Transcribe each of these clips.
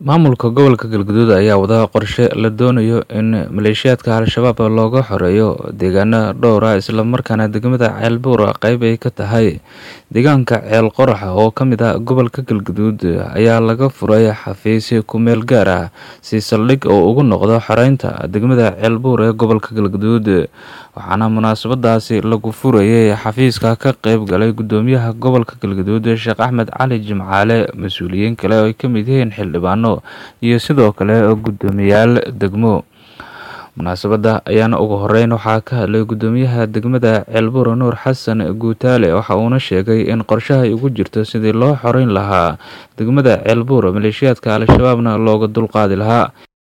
Maamulka gobolka Galgaduud ayaa wada qorshe la doonayo in maleeshiyaadka Al-Shabaab looga xoreeyo deegaano dhowr ah isla markaana degmada Ceelbuur qayb ay ka tahay. Deegaanka Ceel Qorax oo ka mid ah gobolka Galgaduud ayaa laga furay xafiis ku meel gaar ah si saldhig oo ugu noqdo xoreynta degmada Ceelbuur ee gobolka Galgaduud. Waxaana munaasabadaasi lagu furayay xafiiska ka qayb galay gudoomiyaha gobolka Galgaduud Sheekh Axmed Cali Jimcaale, mas'uuliyiin kale oo ay ka mid yihiin xildhibaano iyo sidoo kale gudoomiyaal degmo. Munaasabada ayaana ugu horeyn waxaa ka hadlay gudoomiyaha degmada Ceelbuur Nuur Xasan Guutaale, waxa uuna sheegay in qorshaha ay ugu jirto sidii loo xoreyn lahaa degmada Ceelbuur maleeshiyaadka Al-Shabaabna looga dulqaadi lahaa.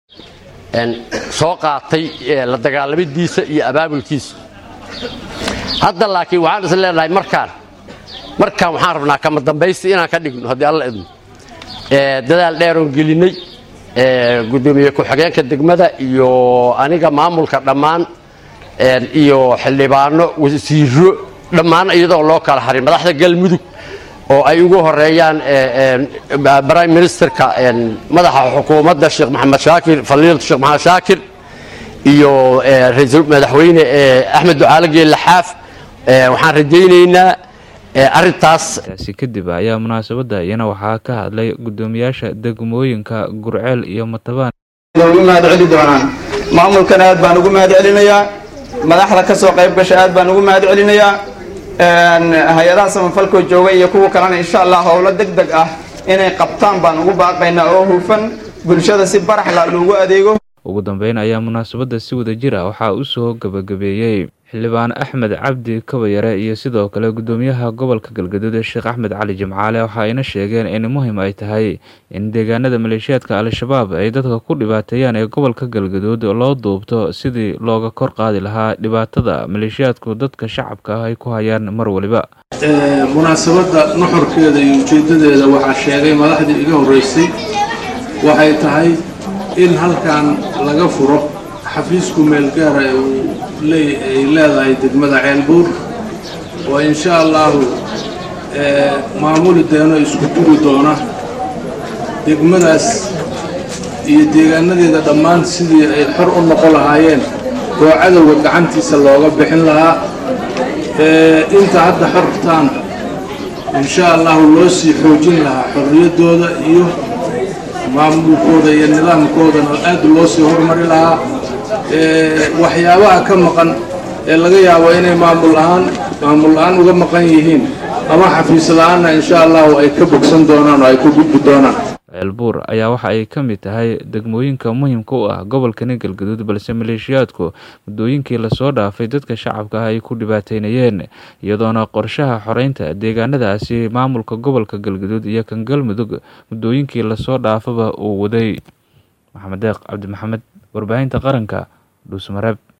soo qaatay la dagaalamidiisa iyo abaabulkiisa. Hadda laakiin waxaan is leenahay markaan waxaan rabnaa kama dambaysi inaan ka dhigno haddii alla idmo. Dadaal dheer oo gelinay gudoomiye ku-xigeenka degmada iyo aniga maamulka dhammaan iyo xildhibaano wasiiro dhammaan iyadoo loo kala harin madaxda Galmudug oo ay ugu horeeyaan Prime Ministerka madaxa xukuumadda Sheekh Maxamed Shaakir Faliilto Sheekh Maxamed Shaakir iyo ra'iisul madaxweyne Axmed Ducaale Geelle Xaaf. Waxaan rajaynaynaa arintaas kadib ayaa munaasabada iyana waxaa ka hadlay gudoomiyaasha degmooyinka Gurceel iyo Matabaan. ugu mahadceli doonaan maamulkan aad baan ugu mahadcelinayaa, madaxda ka soo qayb gashay aad baan ugu mahadcelinayaa, hay'adaha samafalka jooga iyo kuwa kalena insha Allah howlo degdeg ah inay qabtaan baan ugu baaqaynaa oo hufan bulshada si barax la loogu adeego. Ugu dambeyn ayaa munaasabada si wada jir ah waxaa u soo gabagabeeyay xildhibaan Axmed Cabdi Kabayare iyo sidoo kale gudoomiyaha gobolka Galgaduud Sheekh Axmed Cali Jimcaale. Waxa ayna sheegeen in muhiim ay tahay in deegaanada maleeshiyaadka Al-Shabaab ay dadka ku dhibaateeyaan ee gobolka Galgaduud loo duubto sidii looga kor qaadi lahaa dhibaatada maleeshiyaadku dadka shacabka ay ku hayaan mar waliba. Munaasabada nuxurkeeda iyo ujeedadeeda waxaa sheegay madaxdii iga horeysay, waxay tahay in halkan laga furo xafiisku meel gaar ah oo ay leedahay degmada Ceelbuur oo insha Allah maamuli doono isku duwi doona degmadaas iyo deegaanadeeda dhammaan sidii ay xor u noqon lahaayeen oo cadawga gacantiisa looga bixin lahaa. inta hadda xortaan insha Allah loo sii xoojin lahaa xorriyadooda iyo maamulkooda iyo nidaamkooda aad loo sii horumari lahaa. waxyaabaha ka maqan ee laga yaabo inay maamul aan uga maqan yihiin ama xafiis la'aana insha Allah ay ka bogsan doonaan oo ay ku gudbi doonaan. Ceelbuur ayaa waxa ay ka mid tahay degmooyinka muhiimka u ah gobolka Galgaduud, balse maleeshiyaadku muddooyinkii la soo dhaafay dadka shacabka ay ku dhibaateynayeen, iyadoona qorshaha xoreynta deegaanadaasi maamulka gobolka Galgaduud iyo kan Galmudug muddooyinkii la soo dhaafaba uu waday. Maxamed Deeq Cabdi Maxamed, warbaahinta qaranka, Dhuusamareeb.